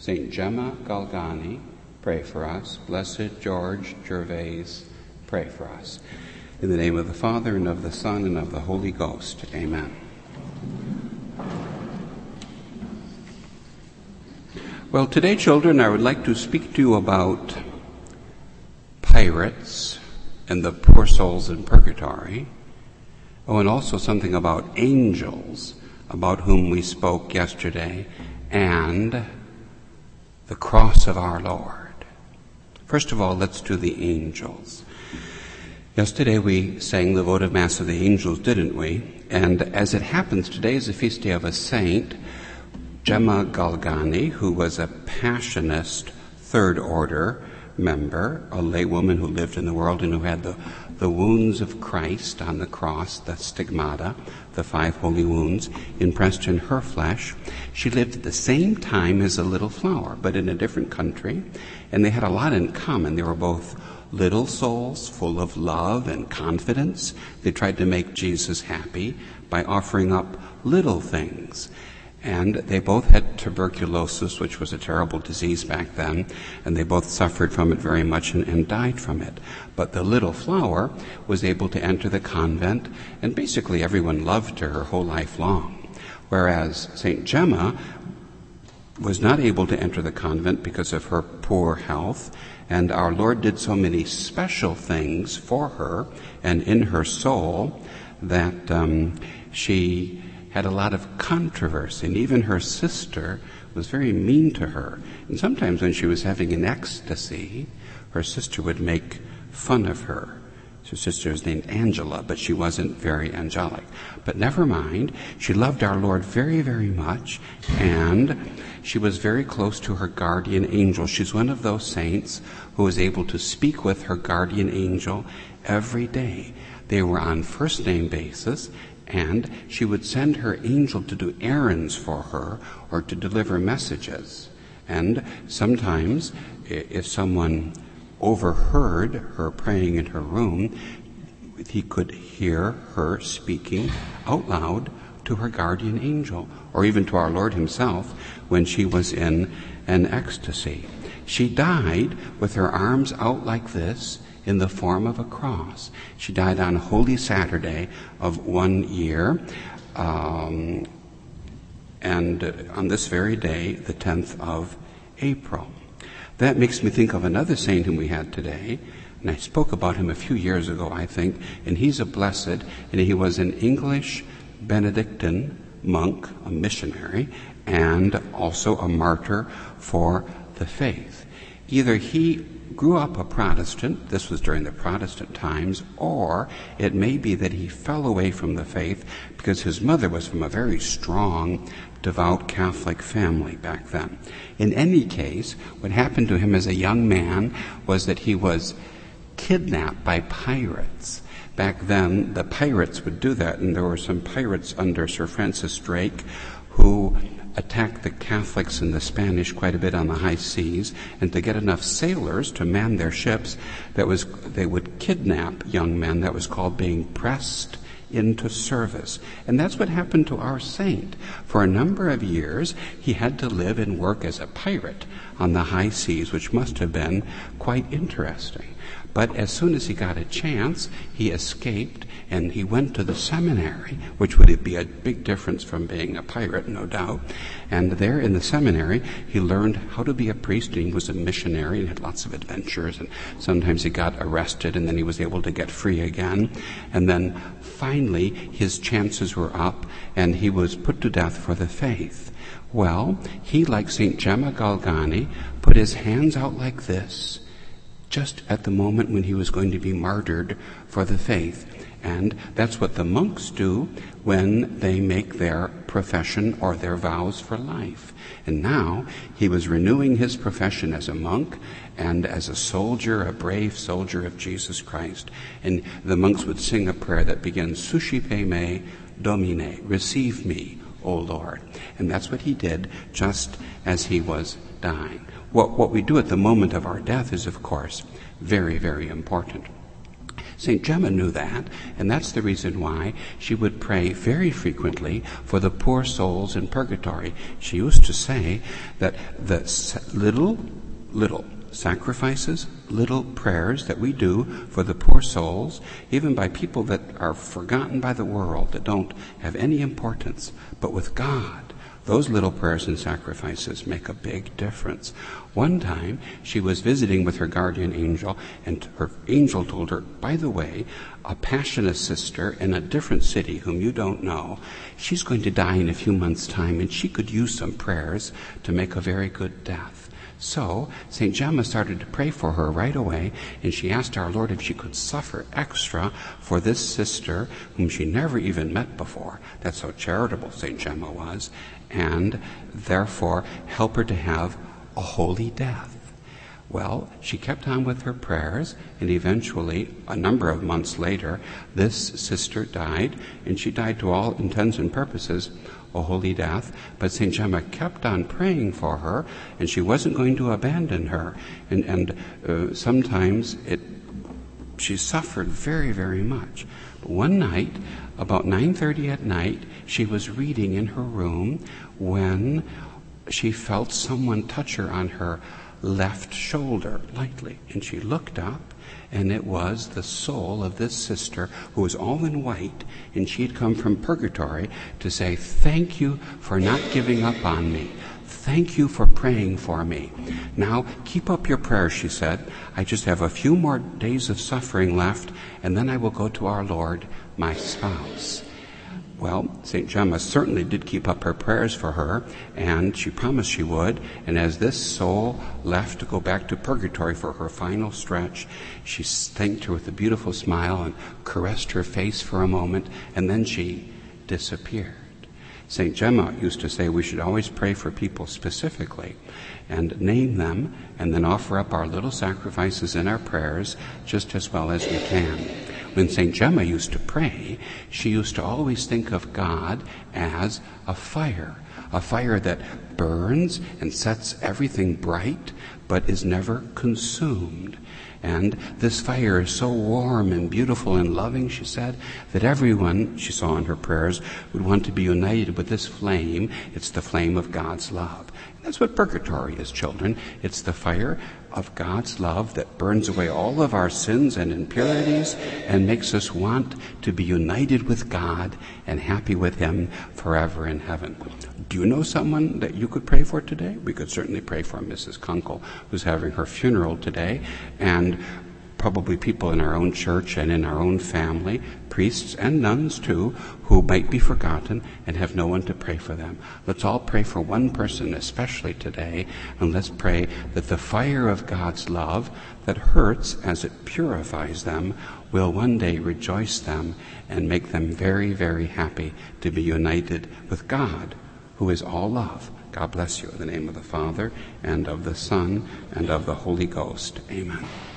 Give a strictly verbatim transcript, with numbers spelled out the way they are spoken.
Saint Gemma Galgani, pray for us. Blessed George Gervais, pray for us. In the name of the Father, and of the Son, and of the Holy Ghost. Amen. Well, today, children, I would like to speak to you about pirates and the poor souls in purgatory. Oh, and also something about angels, about whom we spoke yesterday, and the cross of our Lord. First of all, let's do the angels. Yesterday we sang the votive Mass of the angels, didn't we? And as it happens, today is the feast day of a saint, Gemma Galgani, who was a Passionist Third Order member, a laywoman who lived in the world and who had the, the wounds of Christ on the cross, the stigmata, the five holy wounds, impressed in her flesh. She lived at the same time as a little flower, but in a different country, and they had a lot in common. They were both little souls full of love and confidence. They tried to make Jesus happy by offering up little things. And they both had tuberculosis, which was a terrible disease back then, and they both suffered from it very much and, and died from it. But the little flower was able to enter the convent, and basically everyone loved her her whole life long. Whereas Saint Gemma was not able to enter the convent because of her poor health, and our Lord did so many special things for her and in her soul that um, she had a lot of controversy, and even her sister was very mean to her. And sometimes when she was having an ecstasy, her sister would make fun of her. Her sister was named Angela, but she wasn't very angelic. But never mind, she loved our Lord very, very much, and she was very close to her guardian angel. She's one of those saints who was able to speak with her guardian angel every day. They were on first-name basis, and she would send her angel to do errands for her or to deliver messages. And sometimes, if someone overheard her praying in her room, he could hear her speaking out loud to her guardian angel, or even to our Lord himself when she was in an ecstasy. She died with her arms out like this in the form of a cross. She died on Holy Saturday of one year, um, and on this very day, the tenth of April. That makes me think of another saint whom we had today, and I spoke about him a few years ago, I think, and he's a blessed, and he was an English Benedictine monk, a missionary, and also a martyr for the faith. Either he grew up a Protestant, this was during the Protestant times, or it may be that he fell away from the faith because his mother was from a very strong, devout Catholic family back then. In any case, what happened to him as a young man was that he was kidnapped by pirates. Back then, the pirates would do that, and there were some pirates under Sir Francis Drake who attacked the Catholics and the Spanish quite a bit on the high seas, and to get enough sailors to man their ships, that was they would kidnap young men. That was called being pressed into service. And that's what happened to our saint. For a number of years, he had to live and work as a pirate on the high seas, which must have been quite interesting. But as soon as he got a chance, he escaped and he went to the seminary, which would be a big difference from being a pirate, no doubt. And there in the seminary, he learned how to be a priest, and he was a missionary and had lots of adventures. And sometimes he got arrested, and then he was able to get free again. And then finally, his chances were up, and he was put to death for the faith. Well, he, like Saint Gemma Galgani, put his hands out like this, just at the moment when he was going to be martyred for the faith. And that's what the monks do when they make their profession or their vows for life. And now he was renewing his profession as a monk and as a soldier, a brave soldier of Jesus Christ. And the monks would sing a prayer that begins, Suscipe me, Domine, receive me, O Lord. And that's what he did just as he was dying. What, what we do at the moment of our death is, of course, very, very important. Saint Gemma knew that, and that's the reason why she would pray very frequently for the poor souls in purgatory. She used to say that the little, little sacrifices, little prayers that we do for the poor souls, even by people that are forgotten by the world, that don't have any importance, but with God, those little prayers and sacrifices make a big difference. One time, she was visiting with her guardian angel, and her angel told her, by the way, a Passionist sister in a different city whom you don't know, she's going to die in a few months' time, and she could use some prayers to make a very good death. So, Saint Gemma started to pray for her right away, and she asked our Lord if she could suffer extra for this sister whom she never even met before. That's how charitable Saint Gemma was, and therefore help her to have a holy death. Well, she kept on with her prayers, and eventually, a number of months later, this sister died, and she died to all intents and purposes a holy death, but Saint Gemma kept on praying for her, and she wasn't going to abandon her. And, and uh, sometimes it, she suffered very, very much. But one night, about nine thirty at night, she was reading in her room when she felt someone touch her on her left shoulder lightly, and she looked up, and it was the soul of this sister who was all in white, and she had come from purgatory to say, thank you for not giving up on me. Thank you for praying for me. Now, keep up your prayers, she said. I just have a few more days of suffering left, and then I will go to our Lord, my spouse. Well, Saint Gemma certainly did keep up her prayers for her, and she promised she would. And as this soul left to go back to purgatory for her final stretch, she thanked her with a beautiful smile and caressed her face for a moment, and then she disappeared. Saint Gemma used to say we should always pray for people specifically and name them, and then offer up our little sacrifices in our prayers just as well as we can. When Saint Gemma used to pray, she used to always think of God as a fire, a fire that burns and sets everything bright, but is never consumed. And this fire is so warm and beautiful and loving, she said, that everyone, she saw in her prayers, would want to be united with this flame. It's the flame of God's love. And that's what purgatory is, children. It's the fire of God's love that burns away all of our sins and impurities and makes us want to be united with God and happy with Him forever in heaven. Do you know someone that you could pray for today? We could certainly pray for Missus Kunkel, who's having her funeral today, and probably people in our own church and in our own family, priests and nuns too, who might be forgotten and have no one to pray for them. Let's all pray for one person especially today, and let's pray that the fire of God's love that hurts as it purifies them will one day rejoice them and make them very, very happy to be united with God, who is all love. God bless you. In the name of the Father, and of the Son, and of the Holy Ghost. Amen.